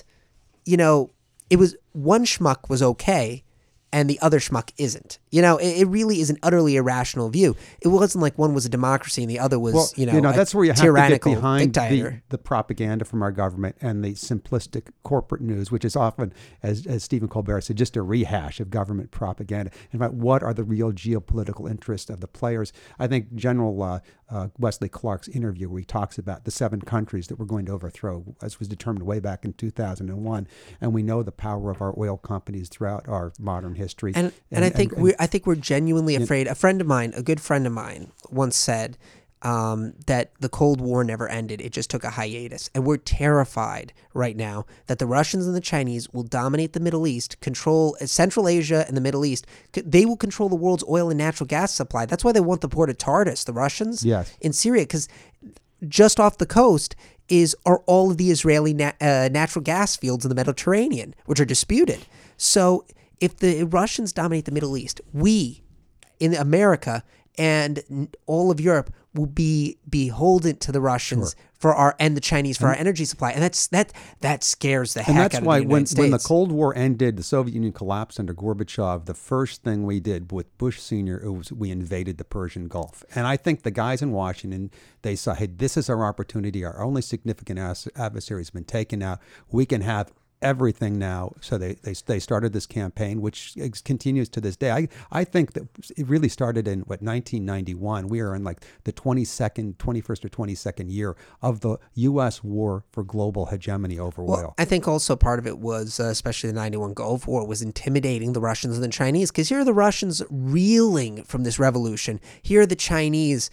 it was one schmuck was okay, and the other schmuck isn't. It really is an utterly irrational view. It wasn't like one was a democracy and the other was, that's where you have to get behind the propaganda from our government and the simplistic corporate news, which is often, as Stephen Colbert said, just a rehash of government propaganda. In fact, what are the real geopolitical interests of the players? I think General Wesley Clark's interview, where he talks about the 7 countries that we're going to overthrow, as was determined way back in 2001, and we know the power of our oil companies throughout our modern history. And I think we're genuinely afraid. A good friend of mine, once said that the Cold War never ended. It just took a hiatus. And we're terrified right now that the Russians and the Chinese will dominate the Middle East, control Central Asia and the Middle East. They will control the world's oil and natural gas supply. That's why they want the port of Tartus, the Russians, in Syria, because just off the coast are all of the Israeli natural gas fields in the Mediterranean, which are disputed. So if the Russians dominate the Middle East, we in America and all of Europe will be beholden to the Russians and the Chinese for our energy supply, and that scares the heck out of the United States. When the Cold War ended, the Soviet Union collapsed under Gorbachev. The first thing we did with Bush Sr. was we invaded the Persian Gulf, and I think the guys in Washington, they saw, hey, this is our opportunity. Our only significant adversary has been taken out. We can have everything now. So they started this campaign, which continues to this day. I think that it really started in 1991. We are in like the 21st or 22nd year of the U.S. war for global hegemony over oil. I think also part of it was, especially the 91 Gulf War, was intimidating the Russians and the Chinese, because here are the Russians reeling from this revolution. Here are the Chinese,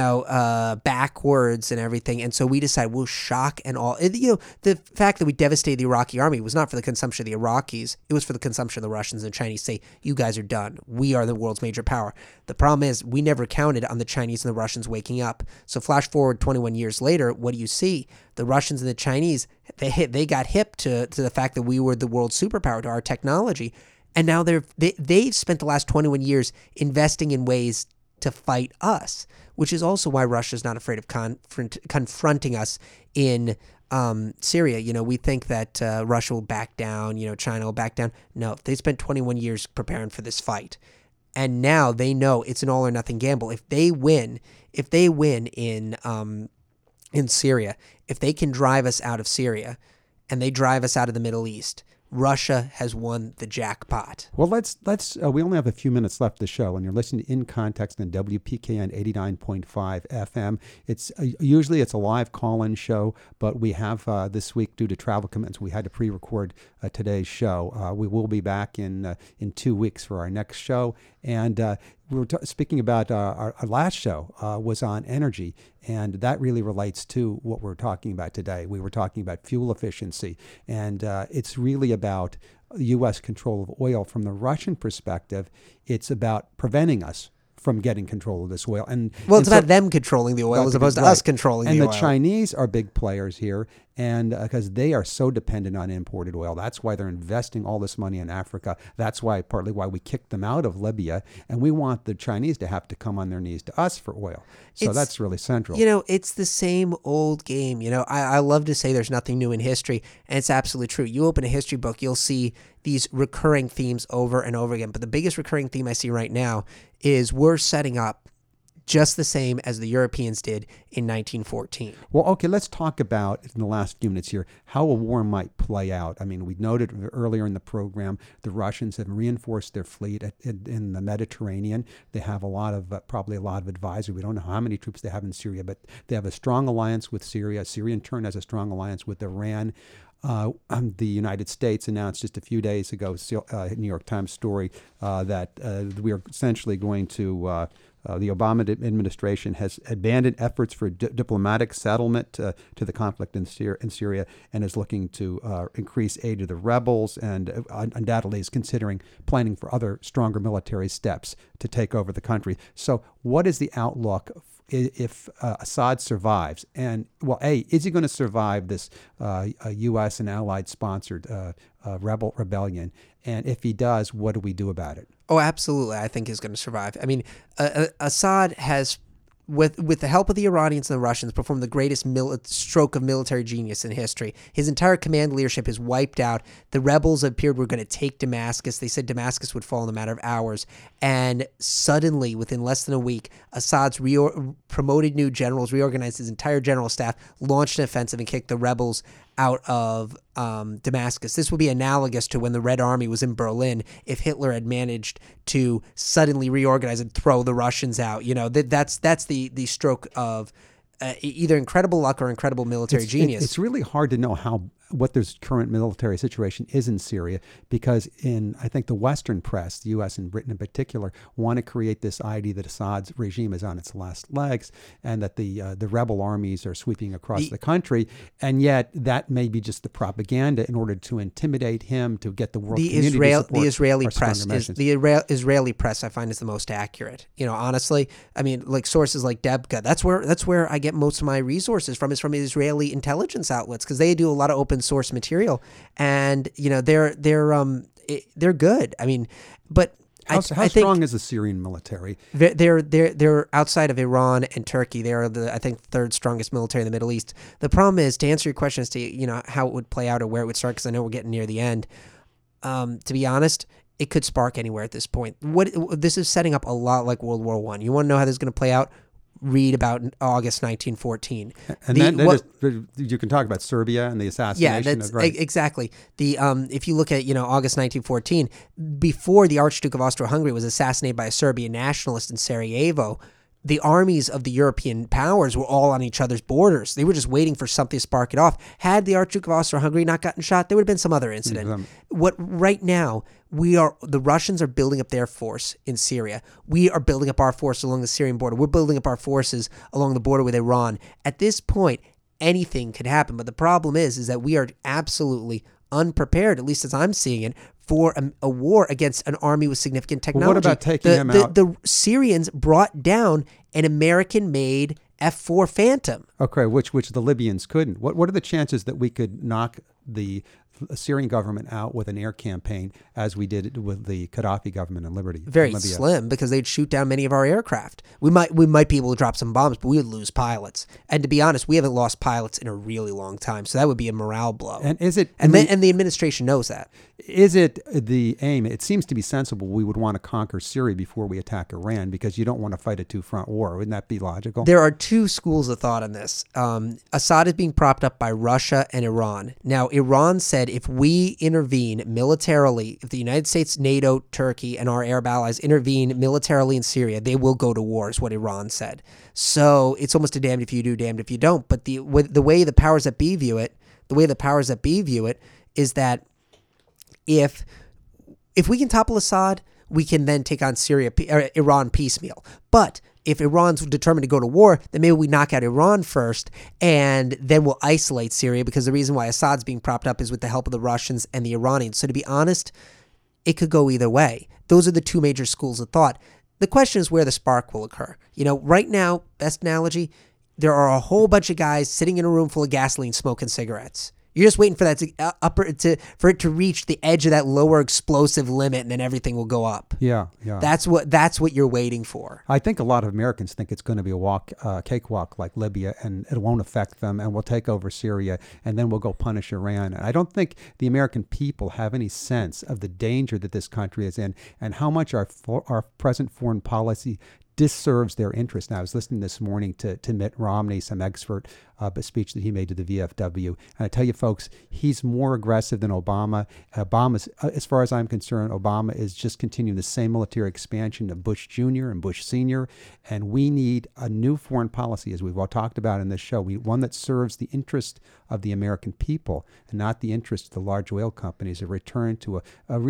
backwards and everything. And so we decided we'll shock and all. The fact that we devastated the Iraqi army was not for the consumption of the Iraqis. It was for the consumption of the Russians and Chinese. Say, you guys are done. We are the world's major power. The problem is we never counted on the Chinese and the Russians waking up. So flash forward 21 years later, what do you see? The Russians and the Chinese, they got hip to the fact that we were the world's superpower, to our technology. And now they've spent the last 21 years investing in ways to fight us, which is also why Russia's not afraid of confronting us in Syria. We think that Russia will back down, China will back down. No, they spent 21 years preparing for this fight. And now they know it's an all or nothing gamble. If they win in Syria, if they can drive us out of Syria and they drive us out of the Middle East, Russia has won the jackpot. Well, let's. We only have a few minutes left of the show, and you're listening to In Context on WPKN 89.5 FM. It's usually it's a live call-in show, but we have this week, due to travel commitments, we had to pre-record today's show. We will be back in 2 weeks for our next show, and we were speaking about our last show was on energy, and that really relates to what we're talking about today. We were talking about fuel efficiency, and it's really about U.S. control of oil. From the Russian perspective, it's about preventing us from getting control of this oil. It's about them controlling the oil as opposed to us controlling the oil. And the Chinese are big players here, and because they are so dependent on imported oil. That's why they're investing all this money in Africa. That's partly why we kicked them out of Libya, and we want the Chinese to have to come on their knees to us for oil. So that's really central. It's the same old game. I love to say there's nothing new in history, and it's absolutely true. You open a history book, you'll see these recurring themes over and over again. But the biggest recurring theme I see right now is we're setting up just the same as the Europeans did in 1914. Well, okay, let's talk about, in the last few minutes here, how a war might play out. I mean, we noted earlier in the program, the Russians have reinforced their fleet in the Mediterranean. They have probably a lot of advisors. We don't know how many troops they have in Syria, but they have a strong alliance with Syria. Syria, in turn, has a strong alliance with Iran. The United States announced just a few days ago, New York Times story, that we are essentially going to, the Obama administration has abandoned efforts for diplomatic settlement to the conflict in Syria and is looking to increase aid to the rebels, and undoubtedly is planning for other stronger military steps to take over the country. So what is the outlook if Assad survives? And, is he going to survive this U.S. and Allied-sponsored rebellion? And if he does, what do we do about it? Oh, absolutely. I think he's going to survive. I mean, Assad has, with the help of the Iranians and the Russians, performed the greatest stroke of military genius in history. His entire command leadership is wiped out. The rebels appeared were going to take Damascus. They said Damascus would fall in a matter of hours. And suddenly, within less than a week, Assad's promoted new generals, reorganized his entire general staff, launched an offensive and kicked the rebels out of Damascus. This would be analogous to when the Red Army was in Berlin if Hitler had managed to suddenly reorganize and throw the Russians out. That's the stroke of either incredible luck or incredible military genius. It's really hard to know what their current military situation is in Syria, because I think the Western press, the U.S. and Britain in particular, want to create this idea that Assad's regime is on its last legs and that the rebel armies are sweeping across the country, and yet that may be just the propaganda in order to intimidate him, to get the world community to support the Israeli press missions. Israeli press I find is the most accurate. Honestly, I mean, like sources like Debka, that's where I get most of my resources from, is from Israeli intelligence outlets, because they do a lot of open source material, and they're good. I mean, but how strong is the Syrian military? They're outside of Iran and Turkey. They are the third strongest military in the Middle East. The problem is, to answer your question as to how it would play out or where it would start, because I know we're getting near the end. To be honest, it could spark anywhere at this point. This is setting up a lot like World War I. You want to know how this is going to play out? Read about August 1914. And you can talk about Serbia and the assassination. Yeah, exactly. If you look at August 1914, before the Archduke of Austro-Hungary was assassinated by a Serbian nationalist in Sarajevo, the armies of the European powers were all on each other's borders. They were just waiting for something to spark it off. Had the Archduke of Austro-Hungary not gotten shot, there would have been some other incident. Right now, the Russians are building up their force in Syria. We are building up our force along the Syrian border. We're building up our forces along the border with Iran. At this point, anything could happen. But the problem is that we are absolutely unprepared, at least as I'm seeing it, for a war against an army with significant technology. Well, what about taking them out? The Syrians brought down an American-made F-4 Phantom. Okay, which the Libyans couldn't. What are the chances that we could knock the Syrian government out with an air campaign as we did with the Gaddafi government in Libya. Very slim, because they'd shoot down many of our aircraft. We might be able to drop some bombs, but we would lose pilots. And to be honest, we haven't lost pilots in a really long time, so that would be a morale blow. And is it? And the administration knows that. Is it the aim? It seems to be sensible. We would want to conquer Syria before we attack Iran, because you don't want to fight a two-front war. Wouldn't that be logical? There are two schools of thought on this. Assad is being propped up by Russia and Iran. Now, Iran said if we intervene militarily, if the United States, NATO, Turkey, and our Arab allies intervene militarily in Syria, they will go to war, is what Iran said. So it's almost a damned if you do, damned if you don't. But the way the powers that be view it, is that if we can topple Assad, we can then take on Iran piecemeal. But if Iran's determined to go to war, then maybe we knock out Iran first, and then we'll isolate Syria, because the reason why Assad's being propped up is with the help of the Russians and the Iranians. So to be honest, it could go either way. Those are the two major schools of thought. The question is where the spark will occur. Right now, best analogy, there are a whole bunch of guys sitting in a room full of gasoline smoking cigarettes. You're just waiting for that for it to reach the edge of that lower explosive limit, and then everything will go up. Yeah. That's what you're waiting for. I think a lot of Americans think it's going to be a cakewalk like Libya, and it won't affect them, and we'll take over Syria, and then we'll go punish Iran. And I don't think the American people have any sense of the danger that this country is in, and how much our present foreign policy disserves their interest. Now, I was listening this morning to Mitt Romney, some expert speech that he made to the VFW. And I tell you, folks, he's more aggressive than Obama. Obama's, as far as I'm concerned, Obama is just continuing the same military expansion of Bush Jr. and Bush Sr. And we need a new foreign policy, as we've all talked about in this show. One that serves the interest of the American people and not the interest of the large oil companies. A return to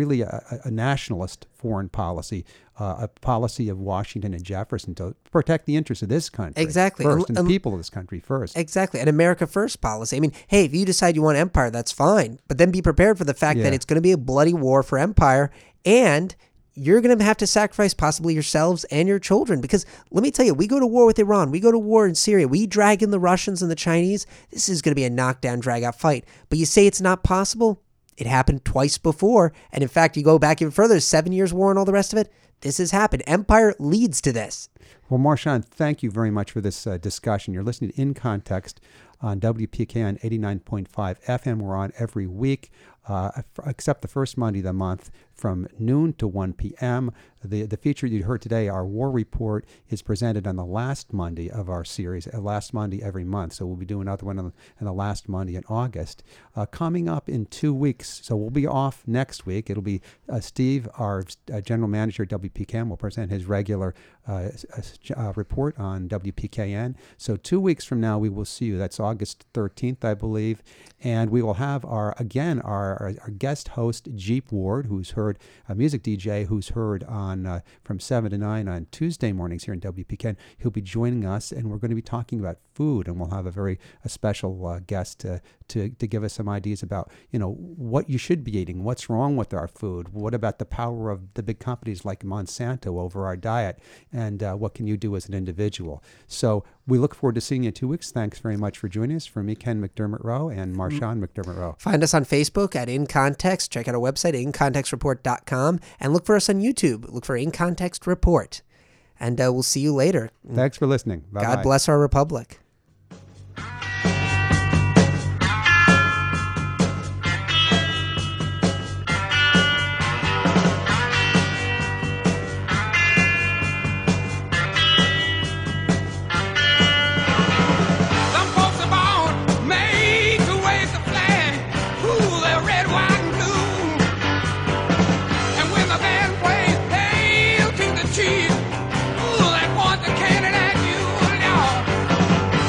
a nationalist foreign policy, a policy of Washington and Jefferson to protect the interests of this country first, and the people of this country first. Exactly. An America First policy. I mean, hey, if you decide you want empire, that's fine. But then be prepared for the fact that it's going to be a bloody war for empire, and you're going to have to sacrifice possibly yourselves and your children. Because let me tell you, we go to war with Iran. We go to war in Syria. We drag in the Russians and the Chinese. This is going to be a knockdown, drag-out fight. But you say it's not possible? It happened twice before. And in fact, you go back even further, 7 years war and all the rest of it. This has happened. Empire leads to this. Well, Marshawn, thank you very much for this discussion. You're listening to In Context on WPKN 89.5 FM. We're on every week, except the first Monday of the month from noon to 1 p.m. The feature you heard today, our war report, is presented on the last Monday of our series, last Monday every month. So we'll be doing another one on the last Monday in August. Coming up in 2 weeks, so we'll be off next week. It'll be Steve, our general manager at WPKN, will present his regular report on WPKN. So 2 weeks from now, we will see you. That's August 13th, I believe. And we will have our guest host, Jeep Ward, who's heard a music DJ who's heard on from 7 to 9 on Tuesday mornings here in WPKN. He'll be joining us, and we're going to be talking about food, and we'll have a special guest to give us some ideas about, what you should be eating, what's wrong with our food, what about the power of the big companies like Monsanto over our diet, and what can you do as an individual. So we look forward to seeing you in 2 weeks. Thanks very much for joining us. For me, Ken McDermott Rowe, and Marshawn McDermott Rowe. Find us on Facebook at In Context. Check out our website, incontextreport.com, and look for us on YouTube. Look for In Context Report. And we'll see you later. Thanks for listening. Bye-bye. God bless our republic. Cheese, ooh, that one that can and that you,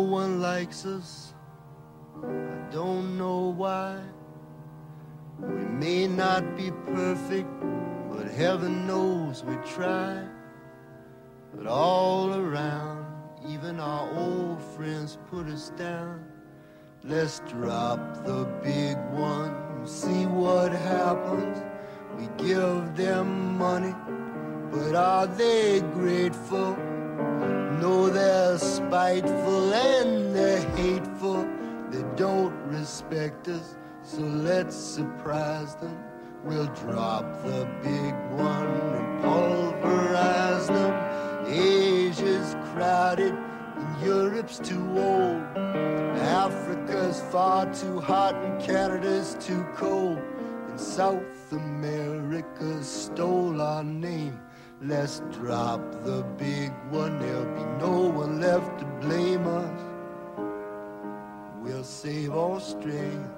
one likes us. I don't know why. We may not be perfect, but heaven knows we try. But all around, even our old friends put us down. Let's drop the big one and see what happens. We give them money, but are they grateful? No, they're spiteful and they're hateful. They don't respect us, so let's surprise them. We'll drop the big one and pulverize them. Asia's crowded and Europe's too old. Africa's far too hot and Canada's too cold. And South America stole our name. Let's drop the big one, there'll be no one left to blame us. We'll save Australia.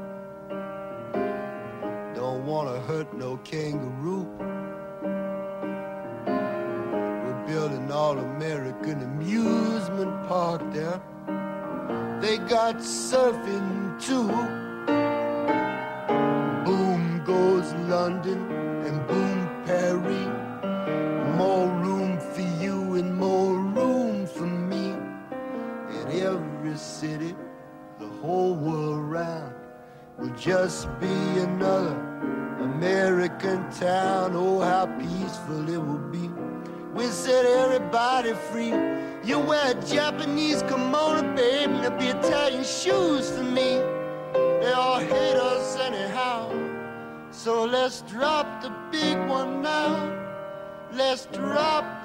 Don't wanna hurt no kangaroo. We're building all-American amusement park there. They got surfing too. Boom goes London and boom Paris. More room for you and more room for me. In every city, the whole world round, will just be another American town. Oh, how peaceful it will be. We'll set everybody free. You wear a Japanese kimono, babe, and there'll be Italian shoes for me. They all hate us anyhow. So let's drop the big one now. Let's drop